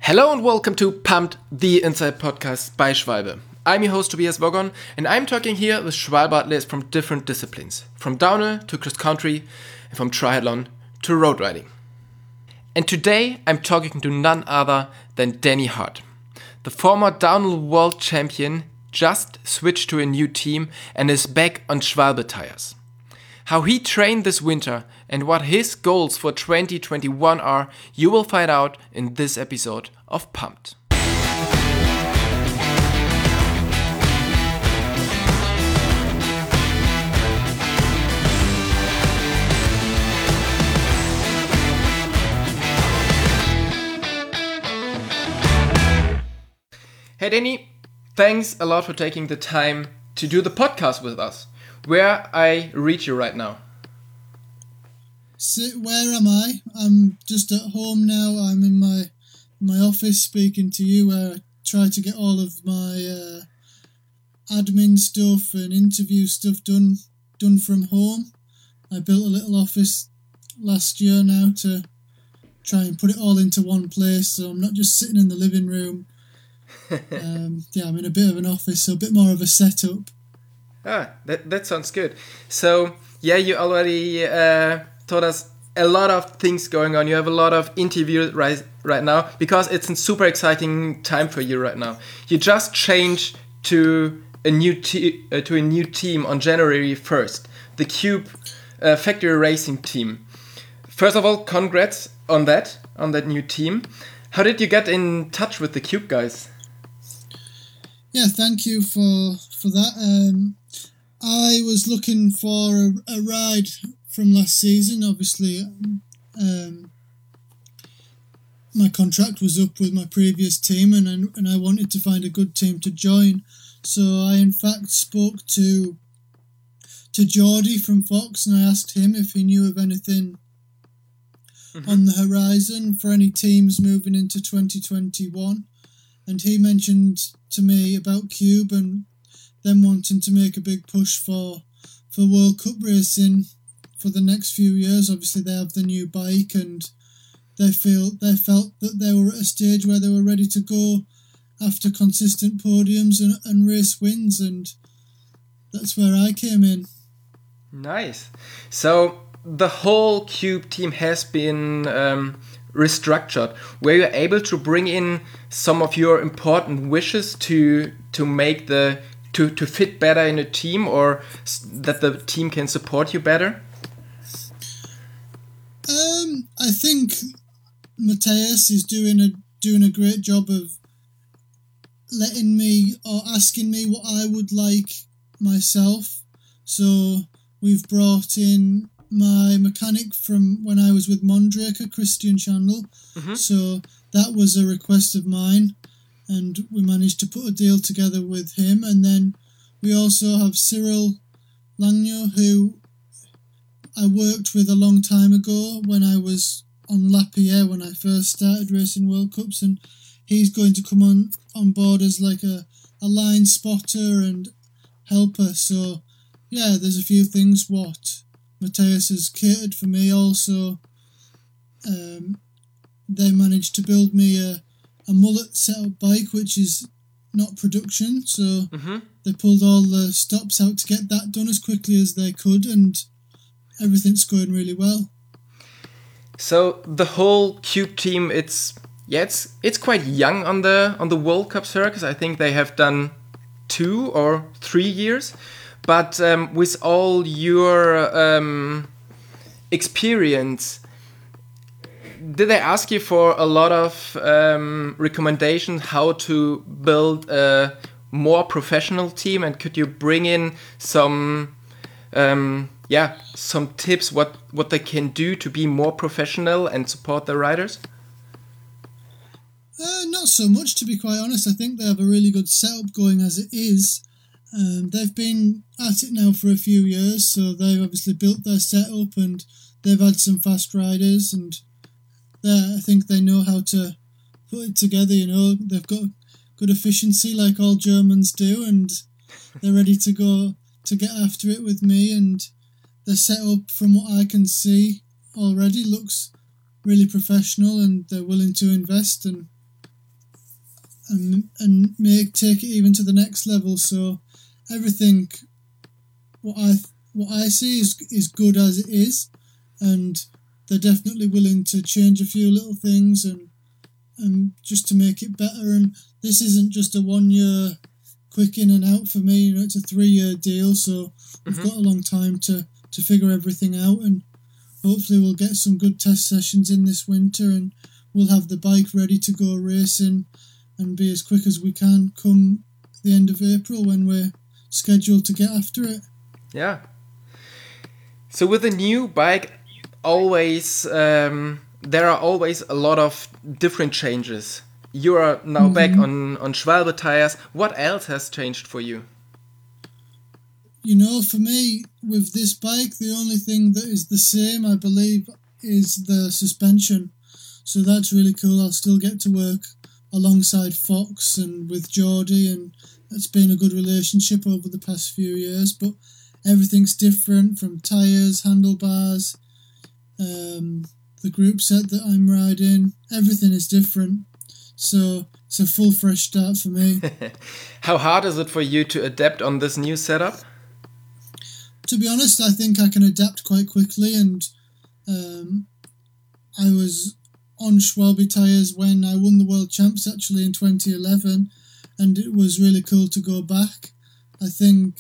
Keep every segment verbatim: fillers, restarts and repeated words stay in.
Hello and welcome to Pumped, the Inside Podcast by Schwalbe. I'm your host Tobias Wogon, and I'm talking here with Schwalbe athletes from different disciplines, from downhill to cross country, and from triathlon to road riding. And today I'm talking to none other than Danny Hart. The former downhill world champion just switched to a new team and is back on Schwalbe tires. How he trained this winter and what his goals for twenty twenty-one are, you will find out in this episode of Pumped. Hey Danny, thanks a lot for taking the time to do the podcast with us. Where I reach you right now? So where am I? I'm just at home now. I'm in my my office speaking to you, where I try to get all of my uh, admin stuff and interview stuff done done from home. I built a little office last year now to try and put it all into one place, so I'm not just sitting in the living room. um, yeah, I'm in a bit of an office, so a bit more of a setup. Ah, that that sounds good. So, yeah, you already uh, told us a lot of things going on. You have a lot of interviews right right now because it's a super exciting time for you right now. You just changed to a new te- uh, to a new team on January first, the Cube uh, Factory Racing team. First of all, congrats on that on that new team. How did you get in touch with the Cube guys? Yeah, thank you for for that. Um, I was looking for a, a ride from last season. Obviously, um, my contract was up with my previous team, and I, and I wanted to find a good team to join. So I, in fact, spoke to to Geordie from Fox, and I asked him if he knew of anything mm-hmm. on the horizon for any teams moving into twenty twenty-one. And he mentioned to me about Cube and them wanting to make a big push for for World Cup racing for the next few years. Obviously, they have the new bike, and they feel they felt that they were at a stage where they were ready to go after consistent podiums and, and race wins, and that's where I came in. Nice. So the whole Cube team has been um, restructured. Were you able to bring in some of your important wishes to to make the to, to fit better in a team, or that the team can support you better? Um, I think Matthias is doing a doing a great job of letting me or asking me what I would like myself. So we've brought in my mechanic from when I was with Mondraker, Christian Chandel. Mm-hmm. So that was a request of mine, and we managed to put a deal together with him. And then we also have Cyril Langno, who I worked with a long time ago when I was on Lapierre when I first started racing World Cups, and he's going to come on, on board as like a, a line spotter and helper. So yeah, there's a few things what Matthias has catered for me. Also, um, they managed to build me a, a mullet setup bike, which is not production, so mm-hmm. they pulled all the stops out to get that done as quickly as they could, and everything's going really well. So the whole Cube team, it's yeah, it's it's quite young on the on the World Cup circus. I think they have done two or three years, but um, with all your um, experience, did they ask you for a lot of um, recommendations how to build a more professional team, and could you bring in some um, yeah some tips what what they can do to be more professional and support their riders? Uh, not so much, to be quite honest. I think they have a really good setup going as it is. Um, they've been at it now for a few years, so they've obviously built their setup, and they've had some fast riders, and I think they know how to put it together. You know, they've got good efficiency like all Germans do, and they're ready to go to get after it with me. And the setup, from what I can see already, looks really professional, and they're willing to invest. And and and make take it even to the next level. So everything what I what I see is is good as it is, and they're definitely willing to change a few little things and and just to make it better. And this isn't just a one year quick in and out for me. You know, it's a three year deal, so we've mm-hmm. got a long time to to figure everything out, and hopefully we'll get some good test sessions in this winter, and we'll have the bike ready to go racing and be as quick as we can come the end of April when we're scheduled to get after it. Yeah. So with a new bike, always um, there are always a lot of different changes. You are now mm-hmm. back on, on Schwalbe tires. What else has changed for you? You know, for me, with this bike, the only thing that is the same, I believe, is the suspension. So that's really cool. I'll still get to work alongside Fox and with Geordie, and it's been a good relationship over the past few years. But everything's different, from tyres, handlebars, um, the group set that I'm riding. Everything is different. So it's a full fresh start for me. How hard is it for you to adapt on this new setup? To be honest, I think I can adapt quite quickly, and um, I was on Schwalbe tyres when I won the World Champs actually in twenty eleven, and it was really cool to go back. I think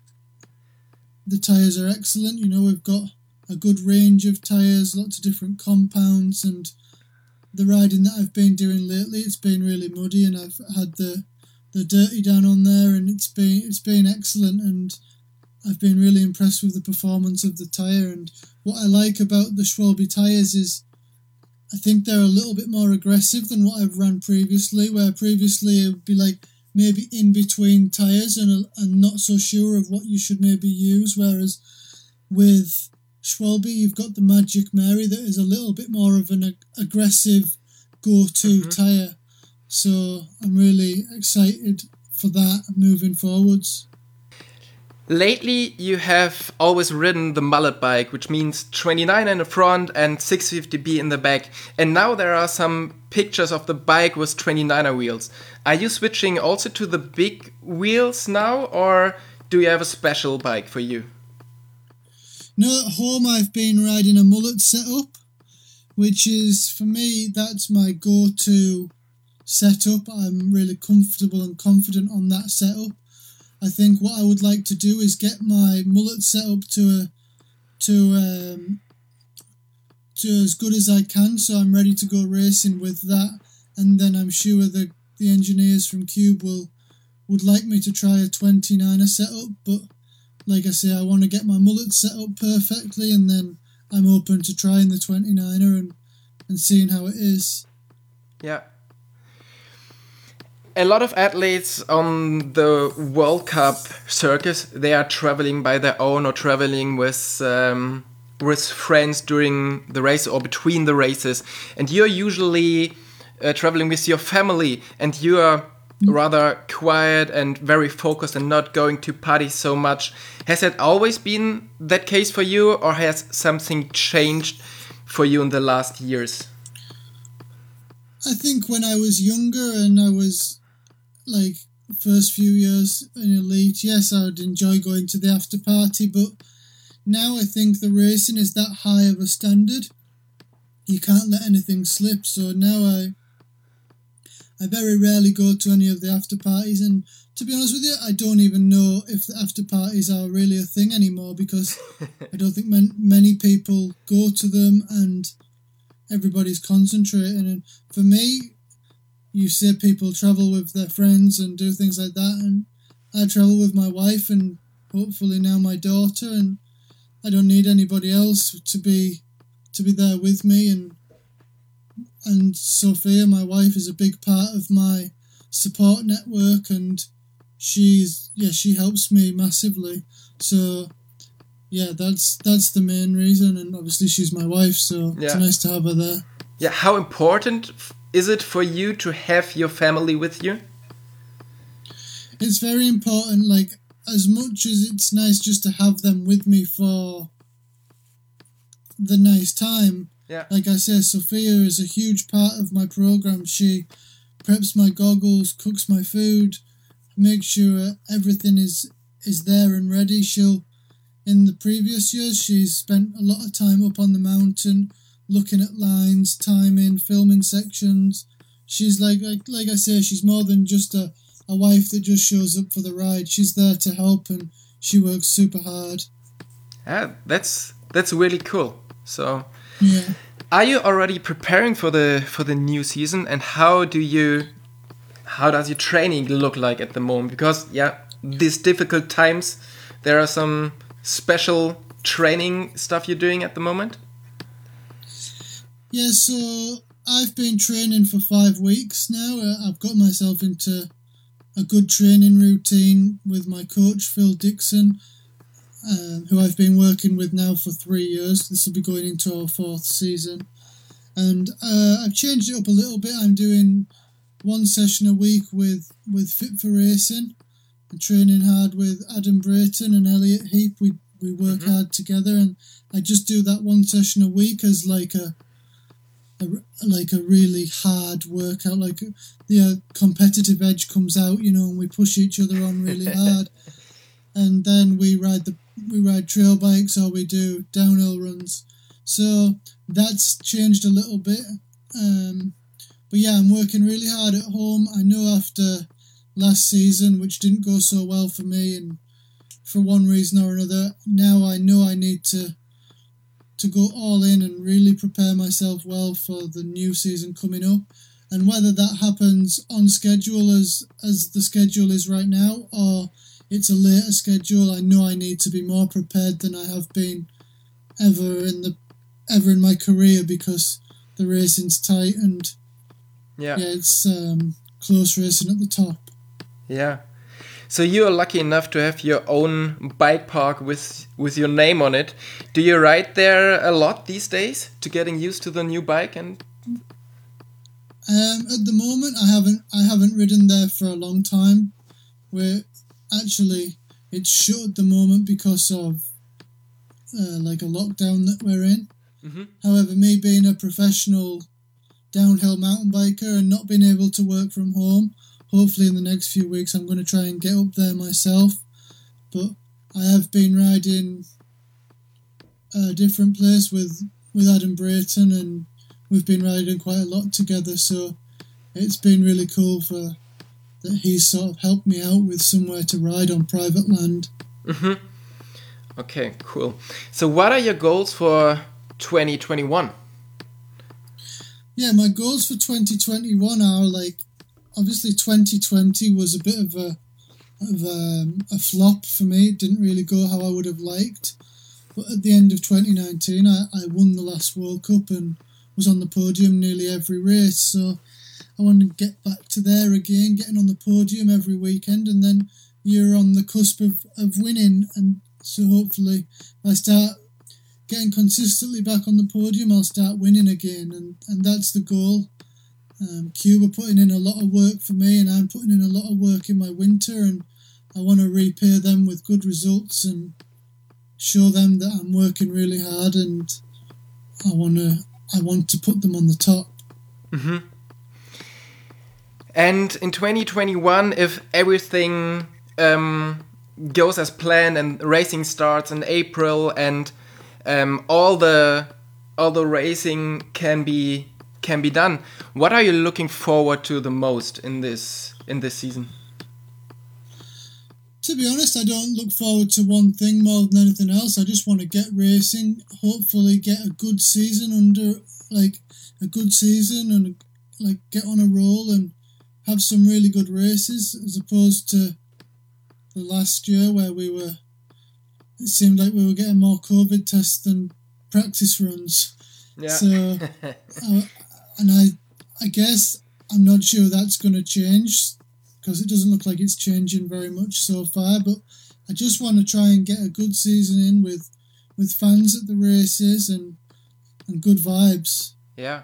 the tyres are excellent. You know, we've got a good range of tyres, lots of different compounds, and the riding that I've been doing lately, it's been really muddy, and I've had the the dirty down on there, and it's been it's been excellent, and I've been really impressed with the performance of the tyre. And what I like about the Schwalbe tyres is I think they're a little bit more aggressive than what I've run previously, where previously it would be like maybe in between tyres and, and not so sure of what you should maybe use, whereas with Schwalbe you've got the Magic Mary that is a little bit more of an ag- aggressive go-to mm-hmm. tyre. So I'm really excited for that moving forwards. Lately, you have always ridden the mullet bike, which means twenty-nine in the front and six fifty B in the back. And now there are some pictures of the bike with twenty-niner wheels. Are you switching also to the big wheels now, or do you have a special bike for you? No, at home I've been riding a mullet setup, which is, for me, that's my go-to setup. I'm really comfortable and confident on that setup. I think what I would like to do is get my mullet set up to a, to um, to as good as I can, so I'm ready to go racing with that. And then I'm sure the the engineers from Cube will would like me to try a twenty-niner setup. But like I say, I want to get my mullet set up perfectly, and then I'm open to trying the twenty-niner and and seeing how it is. Yeah. A lot of athletes on the World Cup circus, they are traveling by their own or traveling with um, with friends during the race or between the races. And you're usually uh, traveling with your family, and you are rather quiet and very focused and not going to party so much. Has that always been that case for you, or has something changed for you in the last years? I think when I was younger and I was like first few years in elite, yes, I would enjoy going to the after party, but now I think the racing is that high of a standard, you can't let anything slip. So now I I very rarely go to any of the after parties, and to be honest with you, I don't even know if the after parties are really a thing anymore, because I don't think man- many people go to them and everybody's concentrating. And for me, you see people travel with their friends and do things like that, and I travel with my wife and hopefully now my daughter, and I don't need anybody else to be to be there with me. And and Sophia, my wife, is a big part of my support network, and she's yeah she helps me massively. So yeah, that's that's the main reason, and obviously she's my wife, so yeah. It's nice to have her there. Yeah, how important is it for you to have your family with you? It's very important. Like, as much as it's nice just to have them with me for the nice time, yeah. Like I say, Sophia is a huge part of my program. She preps my goggles, cooks my food, makes sure everything is is there and ready. She'll, in the previous years, she's spent a lot of time up on the mountain, looking at lines, timing, filming sections. She's like, like, like I say, she's more than just a, a wife that just shows up for the ride. She's there to help, and she works super hard. Yeah, that's that's really cool. So, yeah. Are you already preparing for the for the new season, and how do you how does your training look like at the moment? Because yeah, these difficult times, there are some special training stuff you're doing at the moment. Yeah, so I've been training for five weeks now. Uh, I've got myself into a good training routine with my coach, Phil Dixon, um, who I've been working with now for three years. This will be going into our fourth season. And uh, I've changed it up a little bit. I'm doing one session a week with, with Fit for Racing. I'm training hard with Adam Brayton and Elliot Heap. We we work mm-hmm. hard together, and I just do that one session a week as like a, a like a really hard workout. Like the uh, competitive edge comes out, you know, and we push each other on really hard. And then we ride the we ride trail bikes, or we do downhill runs. So that's changed a little bit. Um, but yeah, I'm working really hard at home. I know after last season, which didn't go so well for me, and for one reason or another, now I know I need to to go all in and really prepare myself well for the new season coming up. And whether that happens on schedule as as the schedule is right now, or it's a later schedule, I know I need to be more prepared than I have been ever in the ever in my career, because the racing's tight, and yeah, yeah it's um, close racing at the top. Yeah. So you are lucky enough to have your own bike park with with your name on it. Do you ride there a lot these days to getting used to the new bike? And um, at the moment, I haven't I haven't ridden there for a long time. We're actually it's shut at the moment because of uh, like a lockdown that we're in. Mm-hmm. However, me being a professional downhill mountain biker and not being able to work from home, hopefully in the next few weeks I'm going to try and get up there myself. But I have been riding a different place with, with Adam Brayton, and we've been riding quite a lot together, so it's been really cool for that he's sort of helped me out with somewhere to ride on private land. Mm-hmm. Okay, cool. So what are your goals for twenty twenty-one? Yeah, my goals for twenty twenty-one are like, obviously twenty twenty was a bit of a of a, a flop for me. It didn't really go how I would have liked. But at the end of twenty nineteen, I, I won the last World Cup and was on the podium nearly every race. So I want to get back to there again, getting on the podium every weekend, and then you're on the cusp of, of winning. And so hopefully if I start getting consistently back on the podium, I'll start winning again. And, and that's the goal. Um, Cuba putting in a lot of work for me, and I'm putting in a lot of work in my winter, and I want to repay them with good results and show them that I'm working really hard, and I want to I want to put them on the top. Mm-hmm. And in twenty twenty-one, if everything um, goes as planned and racing starts in April, and um, all the all the racing can be can be done, what are you looking forward to the most in this in this season? To be honest, I don't look forward to one thing more than anything else. I just want to get racing, hopefully get a good season under, like a good season, and like get on a roll and have some really good races, as opposed to the last year where we were, it seemed like we were getting more COVID tests than practice runs. Yeah. So, uh, and I, I guess I'm not sure that's going to change, because it doesn't look like it's changing very much so far. But I just want to try and get a good season in with with fans at the races and and good vibes. Yeah.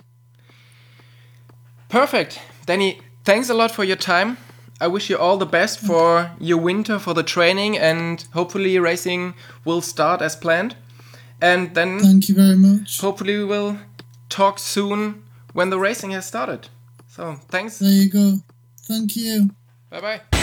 Perfect. Danny, thanks a lot for your time. I wish you all the best for your winter, for the training, and hopefully racing will start as planned. And then thank you very much. Hopefully we will talk soon when the racing has started. So thanks. There you go. Thank you. Bye bye.